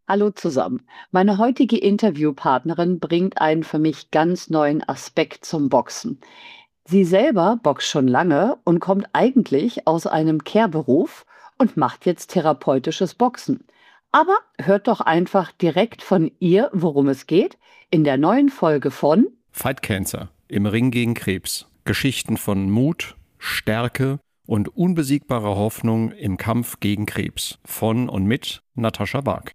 Hallo zusammen. Meine heutige Interviewpartnerin bringt einen für mich ganz neuen Aspekt zum Boxen. Sie selber boxt schon lange und kommt eigentlich aus einem Care-Beruf und macht jetzt therapeutisches Boxen. Aber hört doch einfach direkt von ihr, worum es geht, in der neuen Folge von Fight Cancer im Ring gegen Krebs. Geschichten von Mut, Stärke und unbesiegbarer Hoffnung im Kampf gegen Krebs. Von und mit Natascha Bark.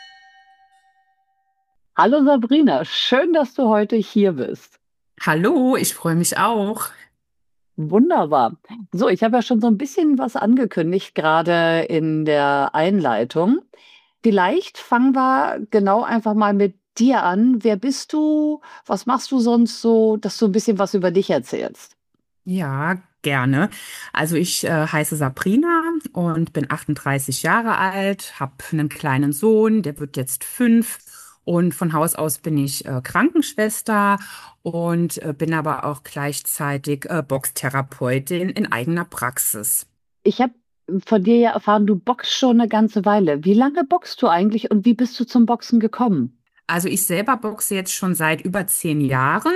Hallo Sabrina, schön, dass du heute hier bist. Hallo, ich freue mich auch. Wunderbar. So, ich habe ja schon so ein bisschen was angekündigt, gerade in der Einleitung. Vielleicht fangen wir genau einfach mal mit dir an. Wer bist du? Was machst du sonst so, dass du ein bisschen was über dich erzählst? Ja, gerne. Also ich heiße Sabrina und bin 38 Jahre alt, habe einen kleinen Sohn, der wird jetzt 5 und von Haus aus bin ich Krankenschwester und bin aber auch gleichzeitig Boxtherapeutin in eigener Praxis. Ich habe von dir ja erfahren, du boxst schon eine ganze Weile. Wie lange boxst du eigentlich und wie bist du zum Boxen gekommen? Also ich selber boxe jetzt schon seit über 10 Jahren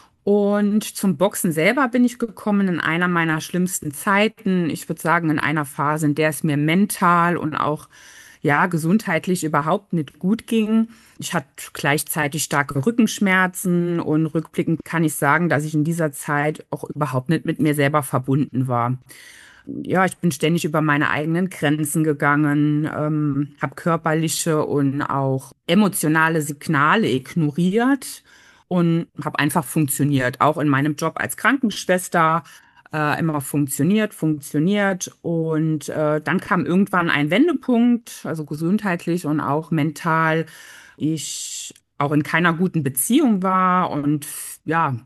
und zum Boxen selber bin ich gekommen in einer meiner schlimmsten Zeiten. Ich würde sagen, in einer Phase, in der es mir mental und auch ja, gesundheitlich überhaupt nicht gut ging. Ich hatte gleichzeitig starke Rückenschmerzen und rückblickend kann ich sagen, dass ich in dieser Zeit auch überhaupt nicht mit mir selber verbunden war. Ja, ich bin ständig über meine eigenen Grenzen gegangen, habe körperliche und auch emotionale Signale ignoriert und habe einfach funktioniert. Auch in meinem Job als Krankenschwester immer funktioniert. Und dann kam irgendwann ein Wendepunkt, also gesundheitlich und auch mental. Ich auch in keiner guten Beziehung war und ja,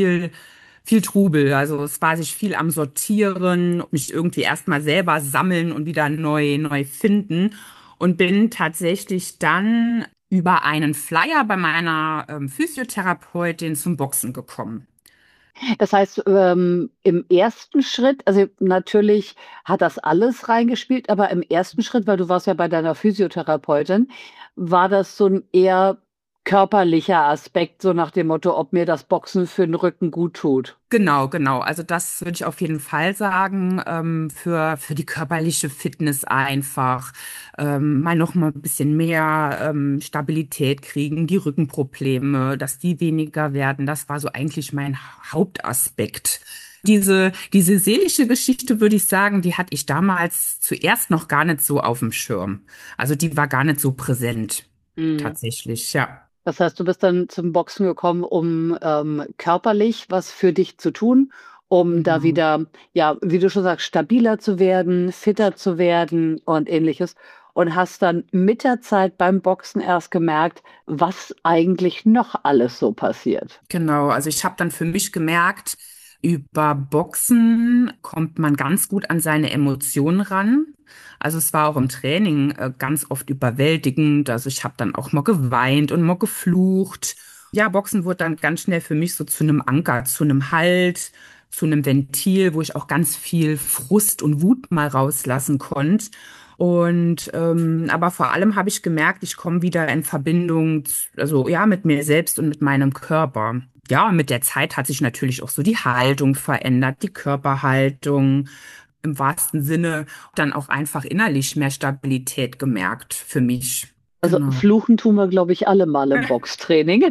viel Trubel. Also es war sich viel am Sortieren, mich irgendwie erstmal selber sammeln und wieder neu finden. Und bin tatsächlich dann über einen Flyer bei meiner Physiotherapeutin zum Boxen gekommen. Das heißt, im ersten Schritt, also natürlich hat das alles reingespielt, aber im ersten Schritt, weil du warst ja bei deiner Physiotherapeutin, war das so ein eher körperlicher Aspekt, so nach dem Motto, ob mir das Boxen für den Rücken gut tut. Genau. Also das würde ich auf jeden Fall sagen, für die körperliche Fitness einfach mal noch mal ein bisschen mehr Stabilität kriegen, die Rückenprobleme, dass die weniger werden. Das war so eigentlich mein Hauptaspekt. Diese seelische Geschichte, würde ich sagen, die hatte ich damals zuerst noch gar nicht so auf dem Schirm. Also die war gar nicht so präsent, Mhm. tatsächlich, ja. Das heißt, du bist dann zum Boxen gekommen, um körperlich was für dich zu tun, um da Genau. wieder, ja, wie du schon sagst, stabiler zu werden, fitter zu werden und ähnliches. Und hast dann mit der Zeit beim Boxen erst gemerkt, was eigentlich noch alles so passiert. Genau, also ich habe dann für mich gemerkt, über Boxen kommt man ganz gut an seine Emotionen ran. Also es war auch im Training ganz oft überwältigend. Also ich habe dann auch mal geweint und mal geflucht. Ja, Boxen wurde dann ganz schnell für mich so zu einem Anker, zu einem Halt, zu einem Ventil, wo ich auch ganz viel Frust und Wut mal rauslassen konnte. Und aber vor allem habe ich gemerkt, ich komme wieder in Verbindung, also ja, mit mir selbst und mit meinem Körper. Ja, und mit der Zeit hat sich natürlich auch so die Haltung verändert, die Körperhaltung im wahrsten Sinne, dann auch einfach innerlich mehr Stabilität gemerkt für mich. Also Genau. fluchen tun wir, glaube ich, alle mal im Boxtraining.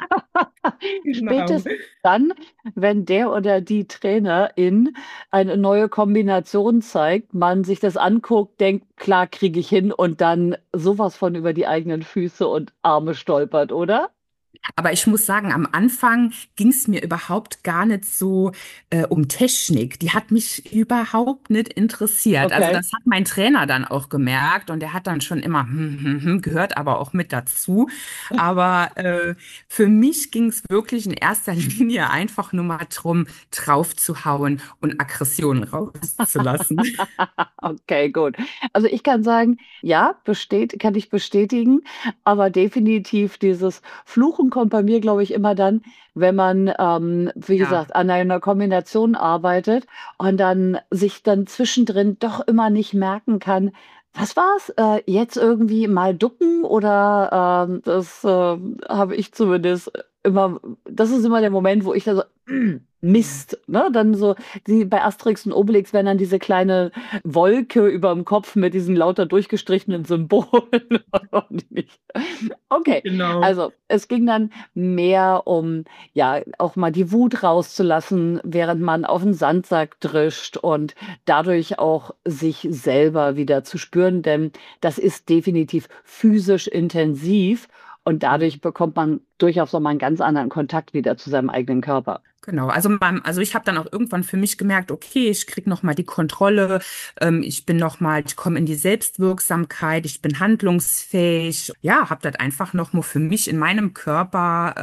Genau. Spätestens dann, wenn der oder die Trainerin eine neue Kombination zeigt, man sich das anguckt, denkt, klar kriege ich hin und dann sowas von über die eigenen Füße und Arme stolpert, oder? Aber ich muss sagen, am Anfang ging es mir überhaupt gar nicht so um Technik. Die hat mich überhaupt nicht interessiert. Also Okay. das hat mein Trainer dann auch gemerkt und der hat dann schon immer gehört, aber auch mit dazu. Aber für mich ging es wirklich in erster Linie einfach nur mal drum, drauf zu hauen und Aggressionen rauszulassen. Okay, gut. Also ich kann sagen, ja, kann ich bestätigen, aber definitiv dieses Fluchen kommt bei mir, glaube ich, immer dann, wenn man, wie Ja. gesagt, an einer Kombination arbeitet und dann sich dann zwischendrin doch immer nicht merken kann, Was war's? Jetzt irgendwie mal ducken oder das habe ich zumindest immer, das ist immer der Moment, wo ich da so, Mist, ne? Dann so, die bei Asterix und Obelix werden dann diese kleine Wolke über dem Kopf mit diesen lauter durchgestrichenen Symbolen. Und nicht. Okay, Genau. also es ging dann mehr um, ja, auch mal die Wut rauszulassen, während man auf den Sandsack drischt und dadurch auch sich selber wieder zu spüren, denn das ist definitiv physisch intensiv und dadurch bekommt man durchaus auch mal einen ganz anderen Kontakt wieder zu seinem eigenen Körper. Genau, also ich habe dann auch irgendwann für mich gemerkt, okay, ich krieg noch mal die Kontrolle, ich komme in die Selbstwirksamkeit, ich bin handlungsfähig. Ja, habe das einfach noch mal für mich in meinem Körper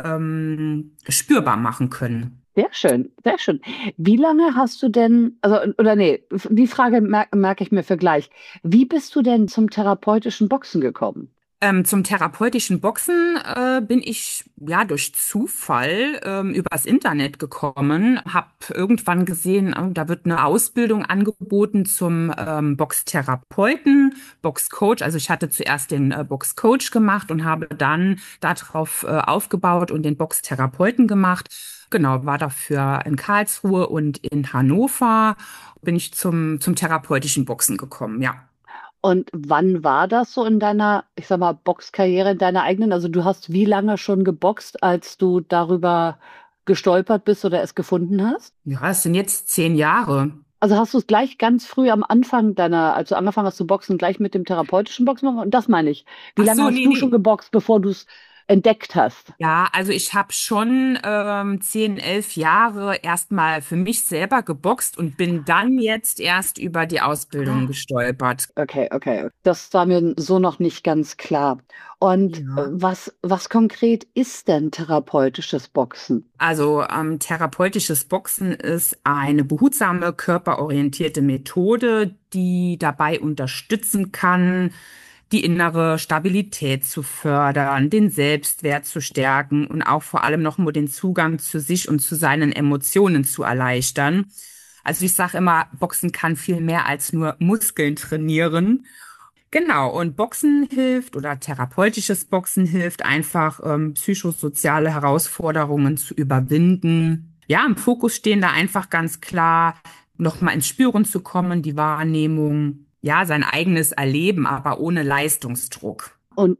spürbar machen können. Sehr schön, sehr schön. Wie lange hast du denn, also, oder nee, die Frage merke ich mir für gleich. Wie bist du denn zum therapeutischen Boxen gekommen? Zum therapeutischen Boxen bin ich ja durch Zufall übers Internet gekommen, habe irgendwann gesehen, da wird eine Ausbildung angeboten zum Boxtherapeuten, Boxcoach. Also ich hatte zuerst den Boxcoach gemacht und habe dann darauf aufgebaut und den Boxtherapeuten gemacht. Genau, war dafür in Karlsruhe und in Hannover bin ich zum therapeutischen Boxen gekommen, ja. Und wann war das so in deiner, ich sag mal, Boxkarriere, in deiner eigenen? Also du hast wie lange schon geboxt, als du darüber gestolpert bist oder es gefunden hast? Ja, es sind jetzt 10 Jahre. Also hast du es gleich ganz früh am Anfang deiner, als du angefangen hast zu boxen, gleich mit dem therapeutischen Boxen gemacht? Und das meine ich. Wie Ach lange so, hast nee, du schon nee. geboxt, bevor du es entdeckt hast? Ja, also ich habe schon 10, 11 Jahre erstmal für mich selber geboxt und bin dann jetzt erst über die Ausbildung gestolpert. Okay, okay. Das war mir so noch nicht ganz klar. Und Ja. was konkret ist denn therapeutisches Boxen? Also therapeutisches Boxen ist eine behutsame, körperorientierte Methode, die dabei unterstützen kann, die innere Stabilität zu fördern, den Selbstwert zu stärken und auch vor allem noch mal den Zugang zu sich und zu seinen Emotionen zu erleichtern. Also ich sage immer, Boxen kann viel mehr als nur Muskeln trainieren. Genau, und Boxen hilft oder therapeutisches Boxen hilft einfach, psychosoziale Herausforderungen zu überwinden. Ja, im Fokus stehen da einfach ganz klar, nochmal ins Spüren zu kommen, die Wahrnehmung, ja, sein eigenes Erleben, aber ohne Leistungsdruck. Und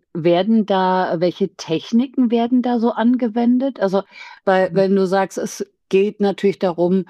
welche Techniken werden da so angewendet? Also, weil, wenn du sagst, es geht natürlich darum,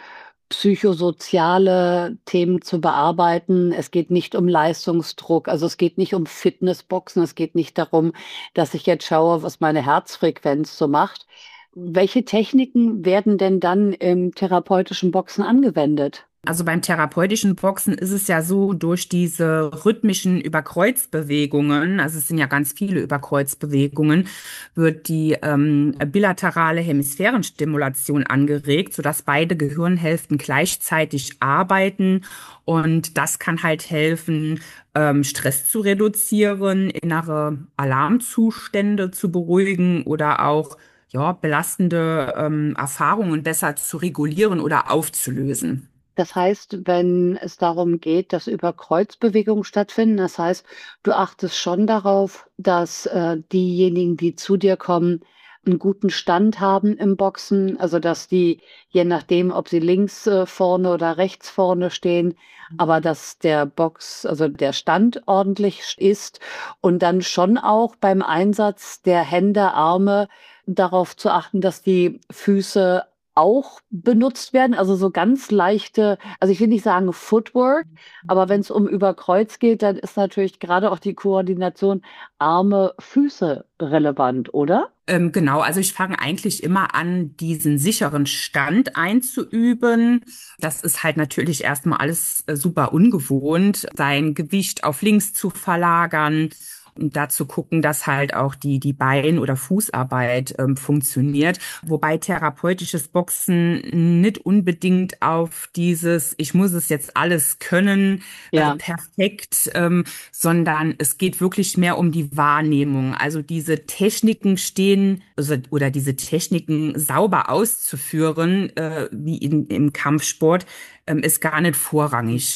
psychosoziale Themen zu bearbeiten. Es geht nicht um Leistungsdruck, also es geht nicht um Fitnessboxen, es geht nicht darum, dass ich jetzt schaue, was meine Herzfrequenz so macht. Welche Techniken werden denn dann im therapeutischen Boxen angewendet? Also beim therapeutischen Boxen ist es ja so, durch diese rhythmischen Überkreuzbewegungen, also es sind ja ganz viele Überkreuzbewegungen, wird die bilaterale Hemisphärenstimulation angeregt, sodass beide Gehirnhälften gleichzeitig arbeiten. Und das kann halt helfen, Stress zu reduzieren, innere Alarmzustände zu beruhigen oder auch ja, belastende Erfahrungen besser zu regulieren oder aufzulösen. Das heißt, wenn es darum geht, dass über Kreuzbewegungen stattfinden, das heißt, du achtest schon darauf, dass diejenigen, die zu dir kommen, einen guten Stand haben im Boxen, also dass die, je nachdem, ob sie links vorne oder rechts vorne stehen, aber dass der Box, also der Stand ordentlich ist und dann schon auch beim Einsatz der Hände, Arme darauf zu achten, dass die Füße auch benutzt werden, also so ganz leichte, also ich will nicht sagen Footwork, aber wenn es um über Kreuz geht, dann ist natürlich gerade auch die Koordination Arme, Füße relevant, oder? Genau, also ich fange eigentlich immer an, diesen sicheren Stand einzuüben. Das ist halt natürlich erstmal alles super ungewohnt, sein Gewicht auf links zu verlagern und dazu gucken, dass halt auch die Bein- oder Fußarbeit funktioniert. Wobei therapeutisches Boxen nicht unbedingt auf dieses, ich muss es jetzt alles können, Ja, perfekt, sondern es geht wirklich mehr um die Wahrnehmung. Also diese Techniken stehen, also, oder diese Techniken sauber auszuführen, wie im Kampfsport, ist gar nicht vorrangig.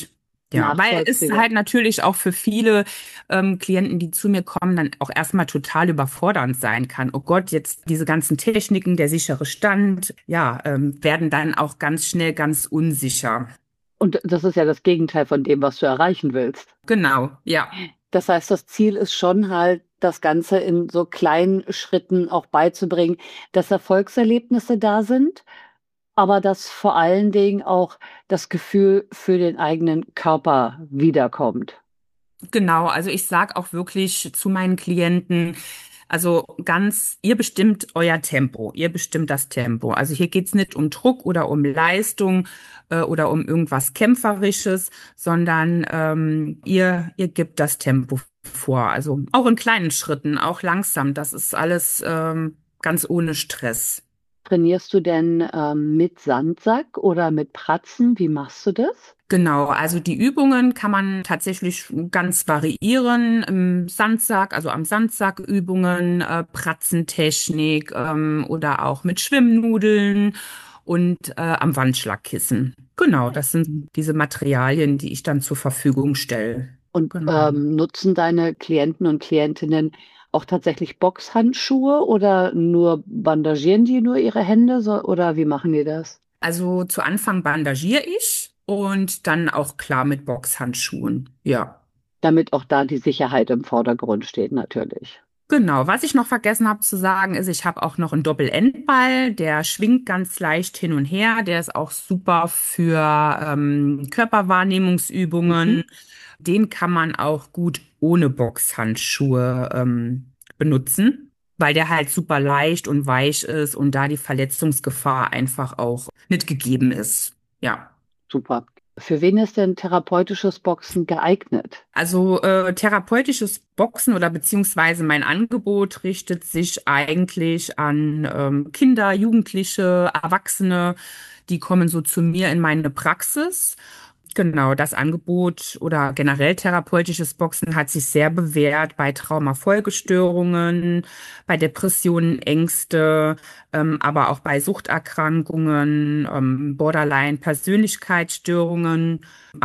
Ja, weil es nachvollziehbar. halt natürlich auch für viele Klienten, die zu mir kommen, dann auch erstmal total überfordernd sein kann. Oh Gott, jetzt diese ganzen Techniken, der sichere Stand, ja, werden dann auch ganz schnell ganz unsicher. Und das ist ja das Gegenteil von dem, was du erreichen willst. Genau, ja. Das heißt, das Ziel ist schon halt, das Ganze in so kleinen Schritten auch beizubringen, dass Erfolgserlebnisse da sind, aber dass vor allen Dingen auch das Gefühl für den eigenen Körper wiederkommt. Genau, also ich sage auch wirklich zu meinen Klienten, also ganz, ihr bestimmt euer Tempo, ihr bestimmt das Tempo. Also hier geht's nicht um Druck oder um Leistung oder um irgendwas Kämpferisches, sondern ihr gebt das Tempo vor. Also auch in kleinen Schritten, auch langsam. Das ist alles ganz ohne Stress. Trainierst du denn mit Sandsack oder mit Pratzen? Wie machst du das? Genau, also die Übungen kann man tatsächlich ganz variieren. Im Sandsack, also am Sandsack Übungen, Pratzentechnik oder auch mit Schwimmnudeln und am Wandschlagkissen. Genau, das sind diese Materialien, die ich dann zur Verfügung stelle. Und Genau. nutzen deine Klienten und Klientinnen auch tatsächlich Boxhandschuhe oder nur bandagieren die nur ihre Hände oder wie machen die das? Also zu Anfang bandagiere ich und dann auch klar mit Boxhandschuhen. Ja. Damit auch da die Sicherheit im Vordergrund steht, natürlich. Genau, was ich noch vergessen habe zu sagen, ist, ich habe auch noch einen Doppelendball, der schwingt ganz leicht hin und her. Der ist auch super für Mhm. Körperwahrnehmungsübungen. Den kann man auch gut ohne Boxhandschuhe benutzen, weil der halt super leicht und weich ist und da die Verletzungsgefahr einfach auch nicht gegeben ist. Ja. Super. Für wen ist denn therapeutisches Boxen geeignet? Also therapeutisches Boxen oder beziehungsweise mein Angebot richtet sich eigentlich an Kinder, Jugendliche, Erwachsene, die kommen so zu mir in meine Praxis. Genau, das Angebot oder generell therapeutisches Boxen hat sich sehr bewährt bei Traumafolgestörungen, bei Depressionen, Ängste, aber auch bei Suchterkrankungen, Borderline-Persönlichkeitsstörungen,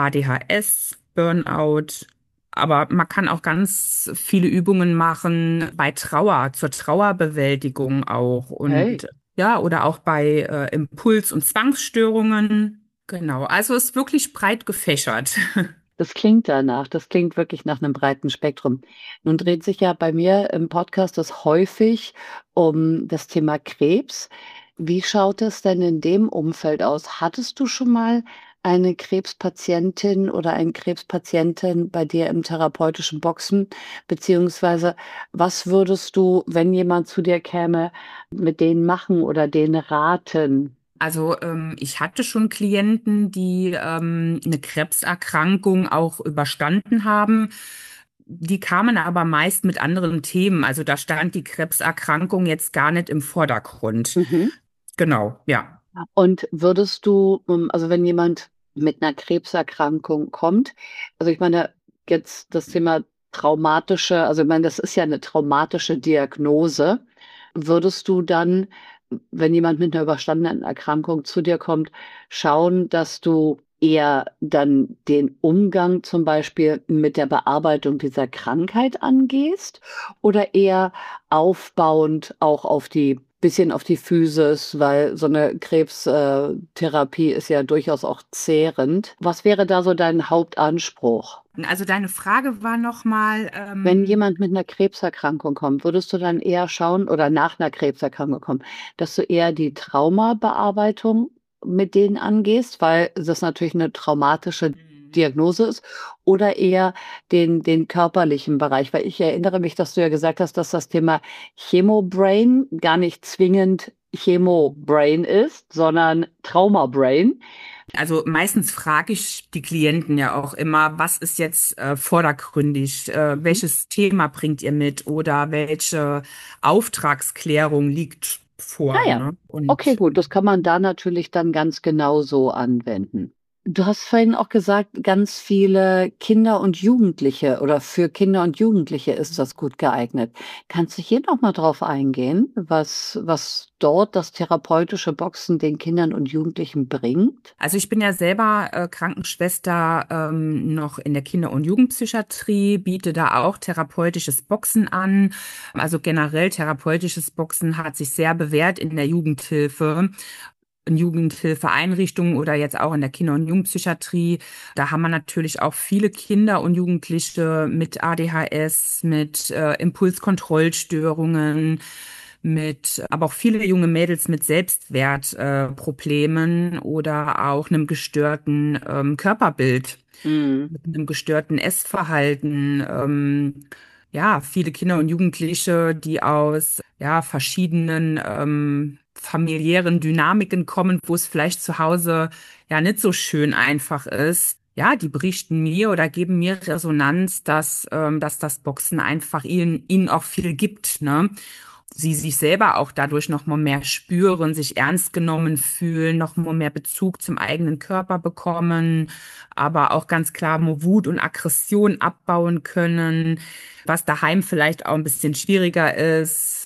ADHS, Burnout. Aber man kann auch ganz viele Übungen machen bei Trauer, zur Trauerbewältigung auch Hey, und ja, oder auch bei Impuls- und Zwangsstörungen. Genau, also ist wirklich breit gefächert. das klingt danach. Das klingt wirklich nach einem breiten Spektrum. Nun dreht sich ja bei mir im Podcast das häufig um das Thema Krebs. Wie schaut es denn in dem Umfeld aus? Hattest du schon mal eine Krebspatientin oder einen Krebspatienten bei dir im therapeutischen Boxen? Beziehungsweise, was würdest du, wenn jemand zu dir käme, mit denen machen oder denen raten? Also ich hatte schon Klienten, die eine Krebserkrankung auch überstanden haben. Die kamen aber meist mit anderen Themen. Also da stand die Krebserkrankung jetzt gar nicht im Vordergrund. Mhm. Genau, ja. Und würdest du, also wenn jemand mit einer Krebserkrankung kommt, also ich meine, jetzt das Thema traumatische, also ich meine, das ist ja eine traumatische Diagnose. Würdest du dann, wenn jemand mit einer überstandenen Erkrankung zu dir kommt, schauen, dass du eher dann den Umgang zum Beispiel mit der Bearbeitung dieser Krankheit angehst oder eher aufbauend auch auf die bisschen auf die Physis, weil so eine Krebstherapie ist ja durchaus auch zehrend. Was wäre da so dein Hauptanspruch? Also deine Frage war nochmal, Wenn jemand mit einer Krebserkrankung kommt, würdest du dann eher schauen oder nach einer Krebserkrankung kommen, dass du eher die Traumabearbeitung mit denen angehst, weil das natürlich eine traumatische Diagnose ist, oder eher den körperlichen Bereich? Weil ich erinnere mich, dass du ja gesagt hast, dass das Thema Chemobrain gar nicht zwingend Chemobrain ist, sondern Traumabrain. also meistens frage ich die Klienten ja auch immer, was ist jetzt vordergründig, welches Thema bringt ihr mit oder welche Auftragsklärung liegt vor, Naja, ne? okay, Und gut, das kann man da natürlich dann ganz genau so anwenden. Du hast vorhin auch gesagt, ganz viele Kinder und Jugendliche oder für Kinder und Jugendliche ist das gut geeignet. Kannst du hier noch mal drauf eingehen, was dort das therapeutische Boxen den Kindern und Jugendlichen bringt? Also ich bin ja selber Krankenschwester noch in der Kinder- und Jugendpsychiatrie, biete da auch therapeutisches Boxen an. Also generell therapeutisches Boxen hat sich sehr bewährt in der Jugendhilfe, in Jugendhilfeeinrichtungen oder jetzt auch in der Kinder- und Jugendpsychiatrie. Da haben wir natürlich auch viele Kinder und Jugendliche mit ADHS, mit Impulskontrollstörungen, mit, aber auch viele junge Mädels mit Selbstwertproblemen Problemen oder auch einem gestörten Körperbild, Mhm. mit einem gestörten Essverhalten. Ja, viele Kinder und Jugendliche, die aus ja, verschiedenen familiären Dynamiken kommen, wo es vielleicht zu Hause ja nicht so schön einfach ist. Ja, die berichten mir oder geben mir Resonanz, dass das Boxen einfach ihnen auch viel gibt, ne? Sie sich selber auch dadurch noch mal mehr spüren, sich ernst genommen fühlen, noch mal mehr Bezug zum eigenen Körper bekommen, aber auch ganz klar mal Wut und Aggression abbauen können, was daheim vielleicht auch ein bisschen schwieriger ist,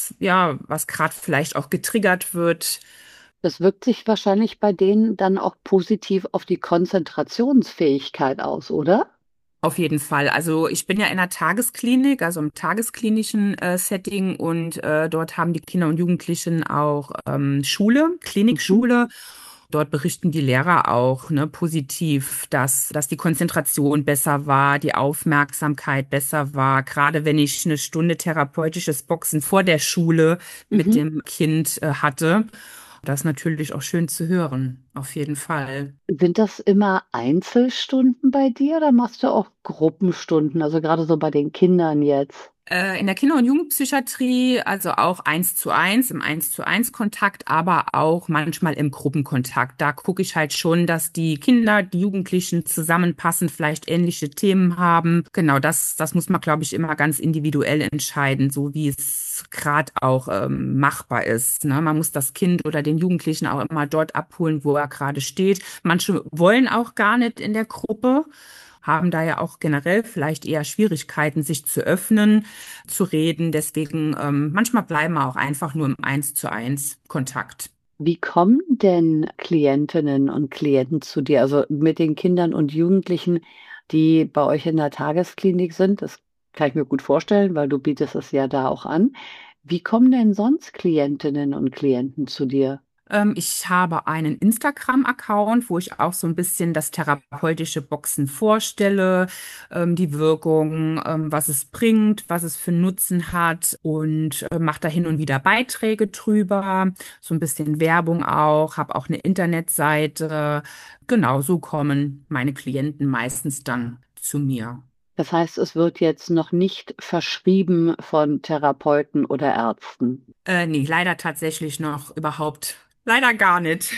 was gerade vielleicht auch getriggert wird. Das wirkt sich wahrscheinlich bei denen dann auch positiv auf die Konzentrationsfähigkeit aus, oder? Auf jeden Fall. Also ich bin ja in einer Tagesklinik, also im tagesklinischen Setting und dort haben die Kinder und Jugendlichen auch Schule, Mhm. Klinikschule. Dort berichten die Lehrer auch ne, positiv, dass die Konzentration besser war, die Aufmerksamkeit besser war. Gerade wenn ich eine Stunde therapeutisches Boxen vor der Schule mit Mhm. dem Kind hatte. Das ist natürlich auch schön zu hören, auf jeden Fall. Sind das immer Einzelstunden bei dir oder machst du auch Gruppenstunden? Also gerade so bei den Kindern jetzt? In der Kinder- und Jugendpsychiatrie, also auch eins zu eins, im eins zu eins Kontakt, aber auch manchmal im Gruppenkontakt. Da gucke ich halt schon, dass die Kinder, die Jugendlichen zusammenpassen, vielleicht ähnliche Themen haben. Genau, das muss man, glaube ich, immer ganz individuell entscheiden, so wie es gerade auch machbar ist. Ne? Man muss das Kind oder den Jugendlichen auch immer dort abholen, wo er gerade steht. Manche wollen auch gar nicht in der Gruppe, haben da ja auch generell vielleicht eher Schwierigkeiten, sich zu öffnen, zu reden. Deswegen manchmal bleiben wir auch einfach nur im eins zu eins Kontakt. Wie kommen denn Klientinnen und Klienten zu dir? Also mit den Kindern und Jugendlichen, die bei euch in der Tagesklinik sind? Das kann ich mir gut vorstellen, weil du bietest es ja da auch an. Wie kommen denn sonst Klientinnen und Klienten zu dir? Ich habe einen Instagram-Account, wo ich auch so ein bisschen das therapeutische Boxen vorstelle, die Wirkung, was es bringt, was es für Nutzen hat und mache da hin und wieder Beiträge drüber, so ein bisschen Werbung auch, habe auch eine Internetseite. Genau, so kommen meine Klienten meistens dann zu mir. Das heißt, es wird jetzt noch nicht verschrieben von Therapeuten oder Ärzten. Nee, leider tatsächlich noch überhaupt, leider gar nicht.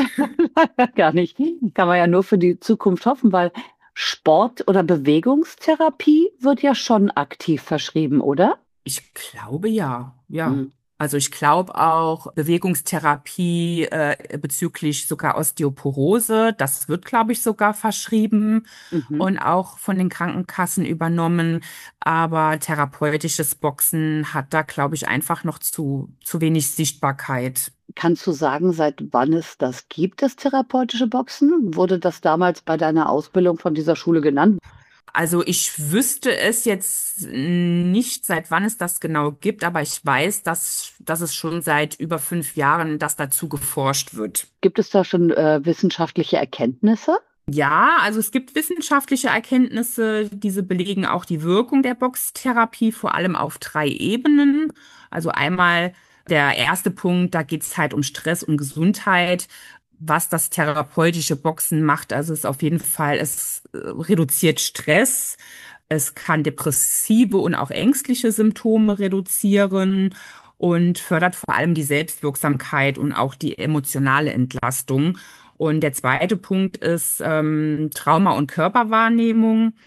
Gar nicht. Kann man ja nur für die Zukunft hoffen, weil Sport oder Bewegungstherapie wird ja schon aktiv verschrieben, oder? Ich glaube ja, ja. Mhm. Also ich glaube auch Bewegungstherapie bezüglich sogar Osteoporose, das wird, glaube ich, sogar verschrieben Mhm. und auch von den Krankenkassen übernommen. Aber therapeutisches Boxen hat da, glaube ich, einfach noch zu wenig Sichtbarkeit. Kannst du sagen, seit wann es das gibt, das therapeutische Boxen? Wurde das damals bei deiner Ausbildung von dieser Schule genannt? Also ich wüsste es jetzt nicht, seit wann es das genau gibt, aber ich weiß, dass es schon seit über 5 Jahren, dass dazu geforscht wird. Gibt es da schon wissenschaftliche Erkenntnisse? Ja, also es gibt wissenschaftliche Erkenntnisse, diese belegen auch die Wirkung der Boxtherapie, vor allem auf 3 Ebenen. Also einmal der erste Punkt, da geht es halt um Stress und Gesundheit, was das therapeutische Boxen macht. Also es ist auf jeden Fall, es reduziert Stress, es kann depressive und auch ängstliche Symptome reduzieren und fördert vor allem die Selbstwirksamkeit und auch die emotionale Entlastung. Und der zweite Punkt ist Trauma- und Körperwahrnehmung.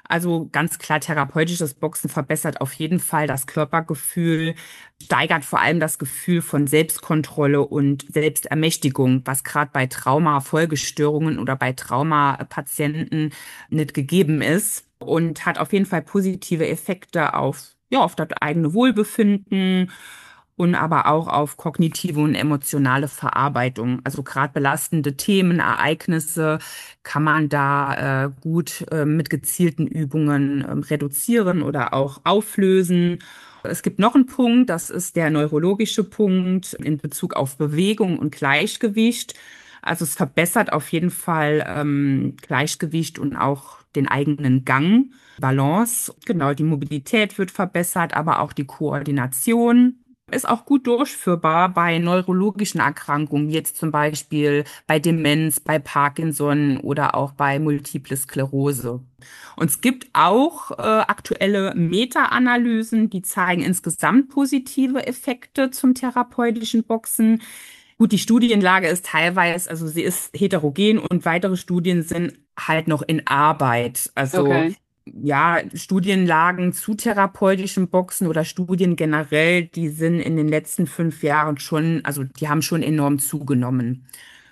Also ganz klar, therapeutisches Boxen verbessert auf jeden Fall das Körpergefühl, steigert vor allem das Gefühl von Selbstkontrolle und Selbstermächtigung, was gerade bei Traumafolgestörungen oder bei Traumapatienten nicht gegeben ist und hat auf jeden Fall positive Effekte auf, ja, auf das eigene Wohlbefinden und aber auch auf kognitive und emotionale Verarbeitung. Also gerade belastende Themen, Ereignisse kann man da gut mit gezielten Übungen reduzieren oder auch auflösen. Es gibt noch einen Punkt, das ist der neurologische Punkt in Bezug auf Bewegung und Gleichgewicht. Also es verbessert auf jeden Fall Gleichgewicht und auch den eigenen Gang, Balance. Genau, die Mobilität wird verbessert, aber auch die Koordination. Ist auch gut durchführbar bei neurologischen Erkrankungen, wie jetzt zum Beispiel bei Demenz, bei Parkinson oder auch bei Multiple Sklerose. Und es gibt auch aktuelle Meta-Analysen, die zeigen insgesamt positive Effekte zum therapeutischen Boxen. Gut, die Studienlage ist teilweise, also sie ist heterogen und weitere Studien sind halt noch in Arbeit. Also Okay. ja, Studienlagen zu therapeutischem Boxen oder Studien generell, die sind in den letzten 5 Jahren schon, also die haben schon enorm zugenommen.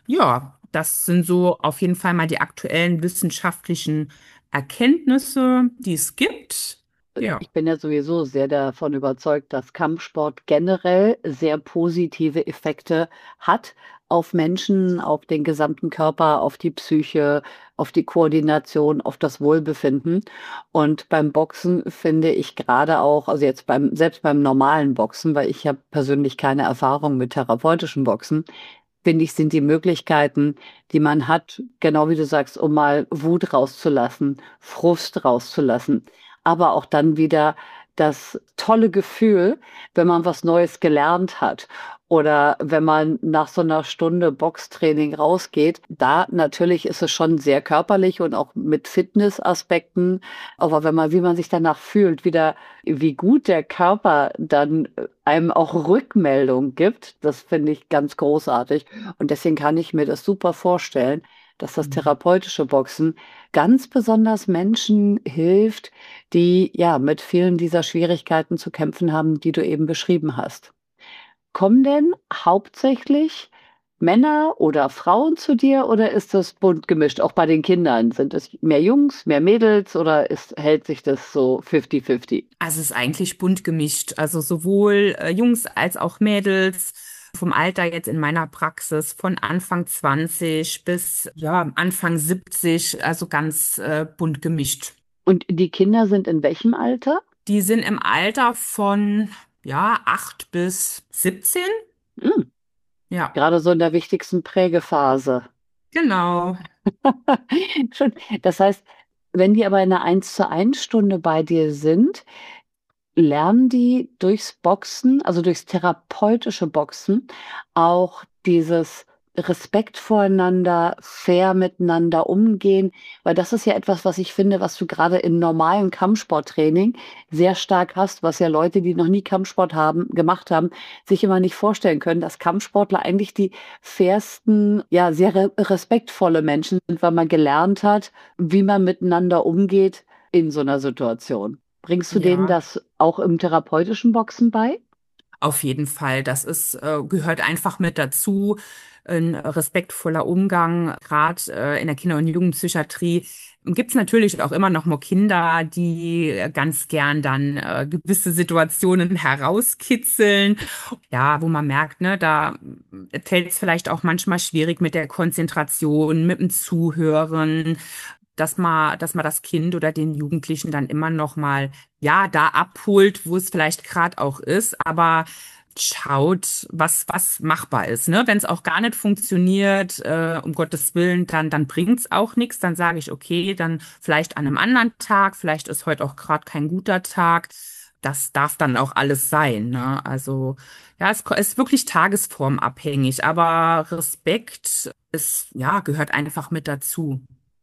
Ja, das sind so auf jeden Fall mal die aktuellen wissenschaftlichen Erkenntnisse, die es gibt. Ja. Ich bin ja sowieso sehr davon überzeugt, dass Kampfsport generell sehr positive Effekte hat auf Menschen, auf den gesamten Körper, auf die Psyche, auf die Koordination, auf das Wohlbefinden. Und beim Boxen finde ich gerade auch, also jetzt selbst beim normalen Boxen, weil ich habe persönlich keine Erfahrung mit therapeutischem Boxen, finde ich, sind die Möglichkeiten, die man hat, genau wie du sagst, um mal Wut rauszulassen, Frust rauszulassen, aber auch dann wieder das tolle Gefühl, wenn man was Neues gelernt hat oder wenn man nach so einer Stunde Boxtraining rausgeht. Da natürlich ist es schon sehr körperlich und auch mit Fitnessaspekten, aber wenn man, wie man sich danach fühlt, wieder wie gut der Körper dann einem auch Rückmeldung gibt, das finde ich ganz großartig. Und deswegen kann ich mir das super vorstellen, dass das therapeutische Boxen ganz besonders Menschen hilft, die ja mit vielen dieser Schwierigkeiten zu kämpfen haben, die du eben beschrieben hast. Kommen denn hauptsächlich Männer oder Frauen zu dir oder ist das bunt gemischt? Auch bei den Kindern. Sind es mehr Jungs, mehr Mädels oder hält sich das so 50-50? Also es ist eigentlich bunt gemischt. Also sowohl Jungs als auch Mädels. Vom Alter jetzt in meiner Praxis von Anfang 20 bis ja, Anfang 70, also ganz bunt gemischt. Und die Kinder sind in welchem Alter? Die sind im Alter von ja, 8 bis 17. Hm, Ja, gerade so in der wichtigsten Prägephase. genau. Schon. Das heißt, wenn die aber in einer 1:1 Stunde bei dir sind, lernen die durchs Boxen, also durchs therapeutische Boxen, auch dieses Respekt voreinander, fair miteinander umgehen, weil das ist ja etwas, was ich finde, was du gerade im normalen Kampfsporttraining sehr stark hast, was ja Leute, die noch nie Kampfsport gemacht haben, sich immer nicht vorstellen können, dass Kampfsportler eigentlich die fairsten, ja, sehr respektvolle Menschen sind, weil man gelernt hat, wie man miteinander umgeht in so einer Situation. Bringst du denen Ja. das auch im therapeutischen Boxen bei? Auf jeden Fall. Das ist, gehört einfach mit dazu. Ein respektvoller Umgang, gerade in der Kinder- und Jugendpsychiatrie. Gibt es natürlich auch immer noch mal Kinder, die ganz gern dann gewisse Situationen herauskitzeln. Ja, wo man merkt, ne, da fällt es vielleicht auch manchmal schwierig mit der Konzentration, mit dem Zuhören, dass man das Kind oder den Jugendlichen dann immer noch mal, ja, da abholt, wo es vielleicht gerade auch ist, aber schaut, was machbar ist, ne? Wenn es auch gar nicht funktioniert, um Gottes Willen, dann bringt's auch nichts. Dann sage ich, okay, dann vielleicht an einem anderen Tag, vielleicht ist heute auch gerade kein guter Tag. Das darf dann auch alles sein, ne? Also, ja, es ist wirklich tagesformabhängig, aber Respekt ist, ja, gehört einfach mit dazu.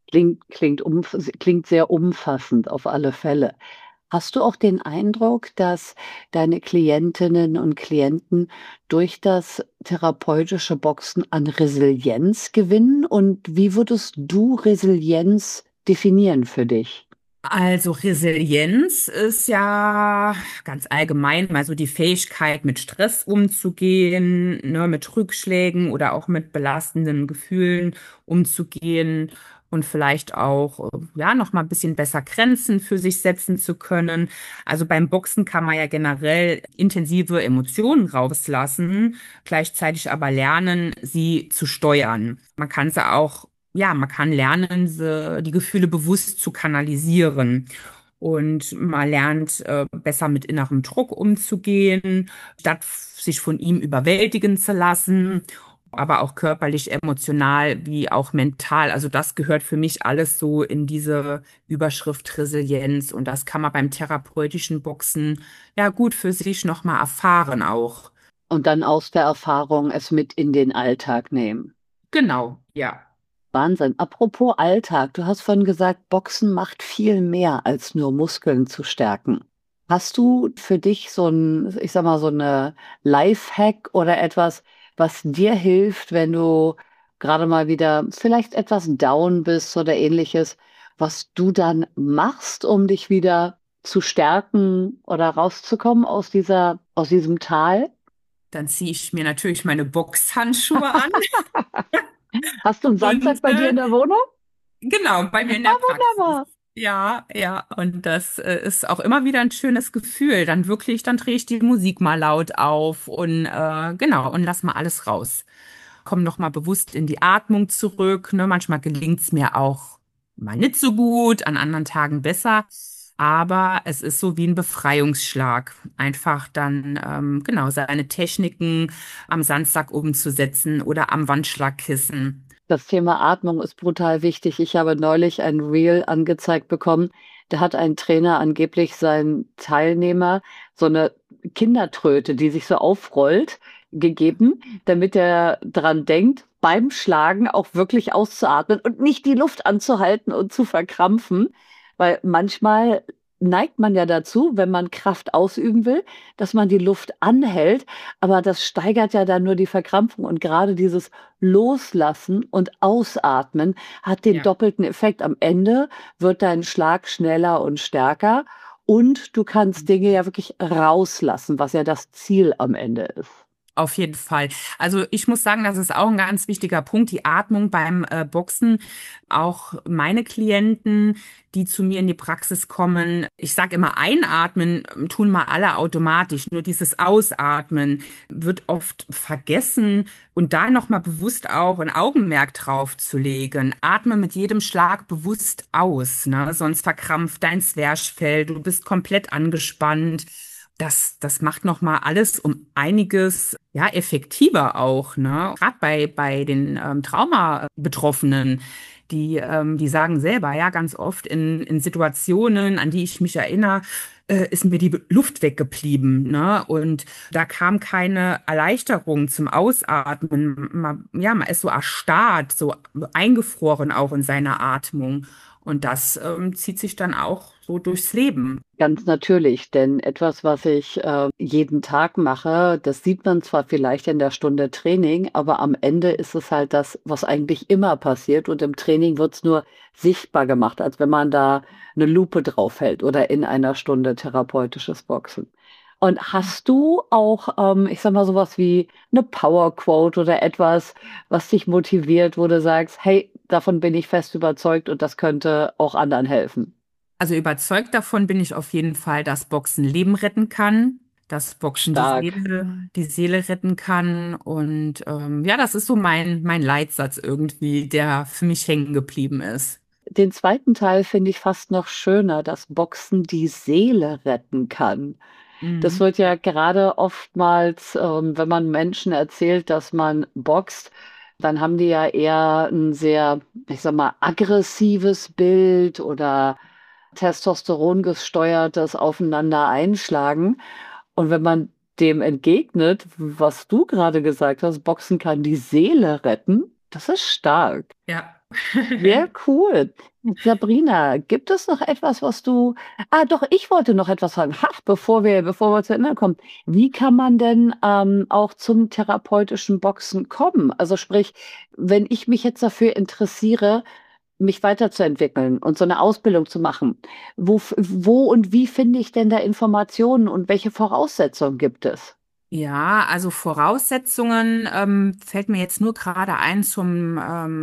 Klingt sehr umfassend auf alle Fälle. Hast du auch den Eindruck, dass deine Klientinnen und Klienten durch das therapeutische Boxen an Resilienz gewinnen? Und wie würdest du Resilienz definieren für dich? Also Resilienz ist ja ganz allgemein mal so die Fähigkeit, mit Stress umzugehen, ne, mit Rückschlägen oder auch mit belastenden Gefühlen umzugehen und vielleicht auch ja noch mal ein bisschen besser Grenzen für sich setzen zu können. Also beim Boxen kann man ja generell intensive Emotionen rauslassen, gleichzeitig aber lernen, sie zu steuern. Man kann sie auch ja, man kann lernen, die Gefühle bewusst zu kanalisieren. Und man lernt besser mit innerem Druck umzugehen, statt sich von ihm überwältigen zu lassen, aber auch körperlich, emotional wie auch mental. Also das gehört für mich alles so in diese Überschrift Resilienz. Und das kann man beim therapeutischen Boxen ja gut für sich nochmal erfahren auch. Und dann aus der Erfahrung es mit in den Alltag nehmen. Genau, ja. Wahnsinn. Apropos Alltag, du hast vorhin gesagt, Boxen macht viel mehr als nur Muskeln zu stärken. Hast du für dich so ein, ich sag mal, so eine Lifehack oder etwas, was dir hilft, wenn du gerade mal wieder vielleicht etwas down bist oder ähnliches, was du dann machst, um dich wieder zu stärken oder rauszukommen aus diesem Tal? Dann ziehe ich mir natürlich meine Boxhandschuhe an Hast du einen und Sandsack bei dir in der Wohnung? genau, bei mir in Ah, der Praxis. wunderbar. Ja, ja, und das ist auch immer wieder ein schönes Gefühl. Dann wirklich, dann drehe ich die Musik mal laut auf und genau, und lass mal alles raus. Komm noch mal bewusst in die Atmung zurück. Ne? Manchmal gelingt es mir auch mal nicht so gut, an anderen Tagen besser. Aber es ist so wie ein Befreiungsschlag. Einfach dann, genau, seine Techniken am Sandsack umzusetzen oder am Wandschlagkissen. Das Thema Atmung ist brutal wichtig. Ich habe neulich ein Reel angezeigt bekommen. Da hat ein Trainer angeblich seinen Teilnehmer so eine Kindertröte, die sich so aufrollt, gegeben, damit er dran denkt, beim Schlagen auch wirklich auszuatmen und nicht die Luft anzuhalten und zu verkrampfen. Weil manchmal neigt man ja dazu, wenn man Kraft ausüben will, dass man die Luft anhält, aber das steigert ja dann nur die Verkrampfung und gerade dieses Loslassen und Ausatmen hat den Ja. doppelten Effekt. Am Ende wird dein Schlag schneller und stärker und du kannst Dinge ja wirklich rauslassen, was ja das Ziel am Ende ist. Auf jeden Fall. Also ich muss sagen, das ist auch ein ganz wichtiger Punkt, die Atmung beim Boxen. Auch meine Klienten, die zu mir in die Praxis kommen, ich sage immer, einatmen tun mal alle automatisch. Nur dieses Ausatmen wird oft vergessen und da nochmal bewusst auch ein Augenmerk drauf zu legen. Atme mit jedem Schlag bewusst aus, ne? Sonst verkrampft dein Zwerchfell, du bist komplett angespannt. Das macht noch mal alles um einiges ja effektiver auch, ne? Gerade bei den Trauma-Betroffenen, die sagen selber ja ganz oft in Situationen, an die ich mich erinnere, ist mir die Luft weggeblieben, ne? Und da kam keine Erleichterung zum Ausatmen. Man ist so erstarrt, so eingefroren auch in seiner Atmung. Und das zieht sich dann auch so durchs Leben. Ganz natürlich, denn etwas, was ich jeden Tag mache, das sieht man zwar vielleicht in der Stunde Training, aber am Ende ist es halt das, was eigentlich immer passiert und im Training wird es nur sichtbar gemacht, als wenn man da eine Lupe drauf hält oder in einer Stunde therapeutisches Boxen. Und hast du auch, ich sag mal, sowas wie eine Power Quote oder etwas, was dich motiviert, wo du sagst, hey, davon bin ich fest überzeugt und das könnte auch anderen helfen? Also überzeugt davon bin ich auf jeden Fall, dass Boxen Leben retten kann, dass Boxen Stark. Die Seele retten kann. Und ja, das ist so mein Leitsatz irgendwie, der für mich hängen geblieben ist. Den zweiten Teil finde ich fast noch schöner, dass Boxen die Seele retten kann. Das Mhm. wird ja Ja. gerade oftmals, wenn man Menschen erzählt, dass man boxt, dann haben die ja eher ein sehr, ich sag mal, aggressives Bild oder Testosteron gesteuertes Aufeinander einschlagen. Und wenn man dem entgegnet, was du gerade gesagt hast, Boxen kann die Seele retten, das ist stark. Ja. Sehr cool. Sabrina, gibt es noch etwas, was du... Ah, doch, ich wollte noch etwas fragen. Ha, bevor wir zu Ende kommen. Wie kann man denn auch zum therapeutischen Boxen kommen? Also sprich, wenn ich mich jetzt dafür interessiere, mich weiterzuentwickeln und so eine Ausbildung zu machen, wo und wie finde ich denn da Informationen und welche Voraussetzungen gibt es? Ja, also Voraussetzungen fällt mir jetzt nur gerade ein zum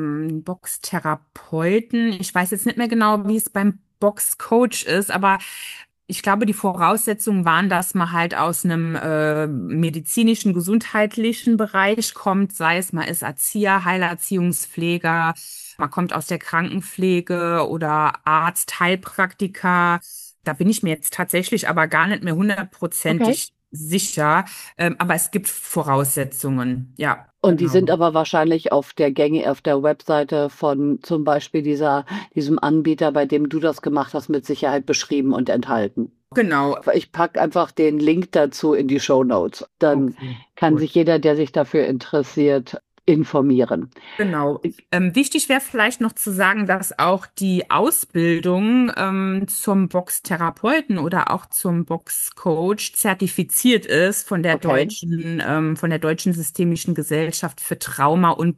Boxtherapeuten. Ich weiß jetzt nicht mehr genau, wie es beim Boxcoach ist, aber ich glaube, die Voraussetzungen waren, dass man halt aus einem medizinischen, gesundheitlichen Bereich kommt, sei es man ist Erzieher, Heilerziehungspfleger, man kommt aus der Krankenpflege oder Arzt, Heilpraktiker. Da bin ich mir jetzt tatsächlich aber gar nicht mehr Okay. hundertprozentig sicher. Aber es gibt Voraussetzungen. Ja, Und die sind genau. aber wahrscheinlich auf der Webseite von zum Beispiel diesem Anbieter, bei dem du das gemacht hast, mit Sicherheit beschrieben und enthalten. Genau. Ich packe einfach den Link dazu in die Shownotes. Dann Okay, kann gut. sich jeder, der sich dafür interessiert, informieren. Genau. Wichtig wäre vielleicht noch zu sagen, dass auch die Ausbildung zum Boxtherapeuten oder auch zum Boxcoach zertifiziert ist Okay. von der Deutschen Systemischen Gesellschaft für Trauma- und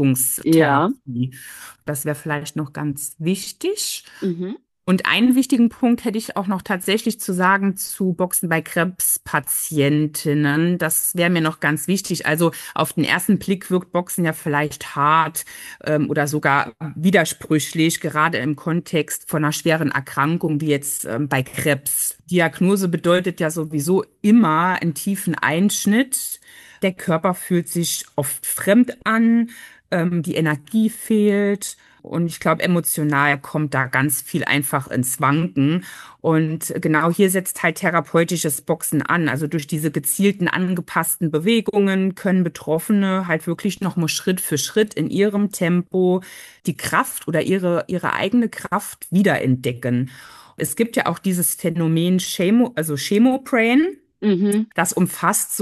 Ja. Bewegungstherapie. Das wäre vielleicht noch ganz wichtig. Mhm. Und einen wichtigen Punkt hätte ich auch noch tatsächlich zu sagen zu Boxen bei Krebspatientinnen. Das wäre mir noch ganz wichtig. Also auf den ersten Blick wirkt Boxen ja vielleicht hart oder sogar widersprüchlich, gerade im Kontext von einer schweren Erkrankung wie jetzt bei Krebs. Diagnose bedeutet ja sowieso immer einen tiefen Einschnitt. Der Körper fühlt sich oft fremd an, die Energie fehlt. Und ich glaube, emotional kommt da ganz viel einfach ins Wanken. Und genau hier setzt halt therapeutisches Boxen an. Also durch diese gezielten, angepassten Bewegungen können Betroffene halt wirklich nochmal Schritt für Schritt in ihrem Tempo die Kraft oder ihre eigene Kraft wiederentdecken. Es gibt ja auch dieses Phänomen Chemobrain. Mhm. Das umfasst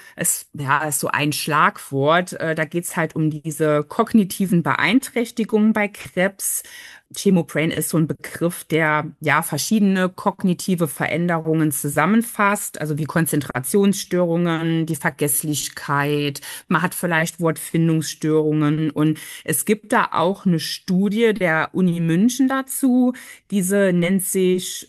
ist so ein Schlagwort. Da geht es halt um diese kognitiven Beeinträchtigungen bei Krebs. Chemobrain ist so ein Begriff, der ja verschiedene kognitive Veränderungen zusammenfasst, also wie Konzentrationsstörungen, die Vergesslichkeit, man hat vielleicht Wortfindungsstörungen und es gibt da auch eine Studie der Uni München dazu, diese nennt sich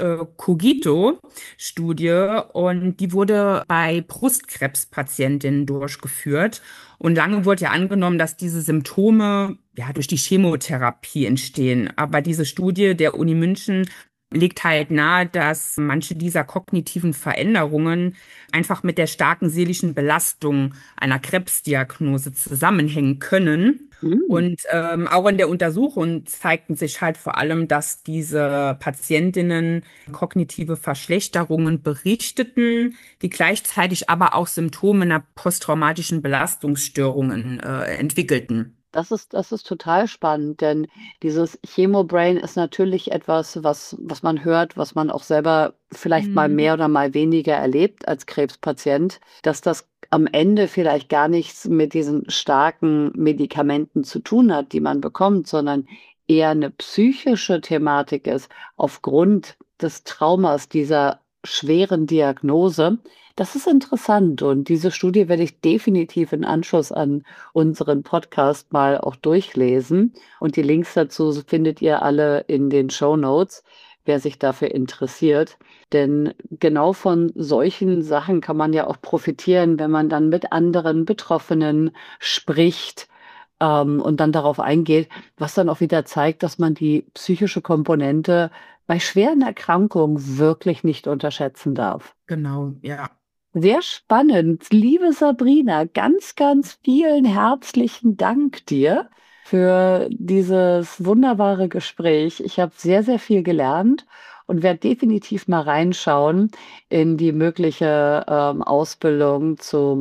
Cogito-Studie und die wurde bei Brustkrebspatientinnen durchgeführt. Und lange wurde ja angenommen, dass diese Symptome ja durch die Chemotherapie entstehen. Aber diese Studie der Uni München legt halt nahe, dass manche dieser kognitiven Veränderungen einfach mit der starken seelischen Belastung einer Krebsdiagnose zusammenhängen können. Mhm. Und auch in der Untersuchung zeigten sich halt vor allem, dass diese Patientinnen kognitive Verschlechterungen berichteten, die gleichzeitig aber auch Symptome einer posttraumatischen Belastungsstörungen entwickelten. Das ist total spannend, denn dieses Chemobrain ist natürlich etwas, was man hört, was man auch selber vielleicht mal Mhm. mehr oder mal weniger erlebt als Krebspatient, dass das am Ende vielleicht gar nichts mit diesen starken Medikamenten zu tun hat, die man bekommt, sondern eher eine psychische Thematik ist aufgrund des Traumas dieser schweren Diagnose. Das ist interessant und diese Studie werde ich definitiv in Anschluss an unseren Podcast mal auch durchlesen. Und die Links dazu findet ihr alle in den Show Notes, wer sich dafür interessiert. Denn genau von solchen Sachen kann man ja auch profitieren, wenn man dann mit anderen Betroffenen spricht, und dann darauf eingeht, was dann auch wieder zeigt, dass man die psychische Komponente bei schweren Erkrankungen wirklich nicht unterschätzen darf. Genau, ja. Sehr spannend. Liebe Sabrina, ganz, ganz vielen herzlichen Dank dir für dieses wunderbare Gespräch. Ich habe sehr, sehr viel gelernt und werde definitiv mal reinschauen in die mögliche Ausbildung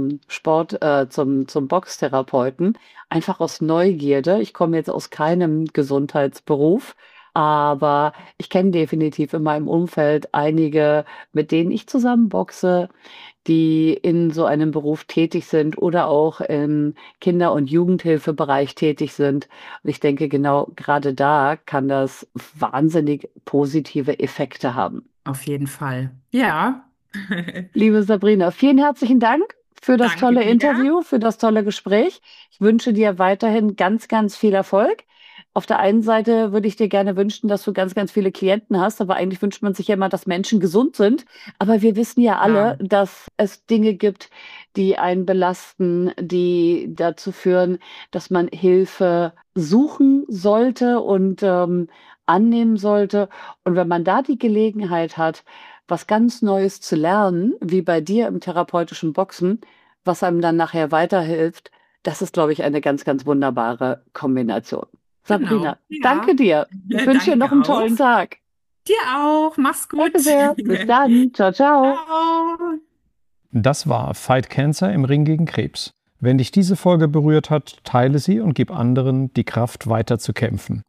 zum Boxtherapeuten. Einfach aus Neugierde. Ich komme jetzt aus keinem Gesundheitsberuf, aber ich kenne definitiv in meinem Umfeld einige, mit denen ich zusammen boxe, die in so einem Beruf tätig sind oder auch im Kinder- und Jugendhilfebereich tätig sind. Und ich denke, genau gerade da kann das wahnsinnig positive Effekte haben. Auf jeden Fall. Ja. Liebe Sabrina, vielen herzlichen Dank für das Danke tolle dir. Interview, für das tolle Gespräch. Ich wünsche dir weiterhin ganz, ganz viel Erfolg Auf der einen Seite würde ich dir gerne wünschen, dass du ganz, ganz viele Klienten hast, aber eigentlich wünscht man sich ja immer, dass Menschen gesund sind. Aber wir wissen ja alle, Ja, dass es Dinge gibt, die einen belasten, die dazu führen, dass man Hilfe suchen sollte und annehmen sollte. Und wenn man da die Gelegenheit hat, was ganz Neues zu lernen, wie bei dir im therapeutischen Boxen, was einem dann nachher weiterhilft, das ist, glaube ich, eine ganz, ganz wunderbare Kombination. genau. Sabrina, Ja, danke dir. Ich wünsche dir noch danke einen auch. tollen Tag. Dir auch. Mach's Danke gut. sehr. Bis dann. Ciao, ciao. Ciao. Das war Fight Cancer im Ring gegen Krebs. Wenn dich diese Folge berührt hat, teile sie und gib anderen die Kraft, weiter zu kämpfen.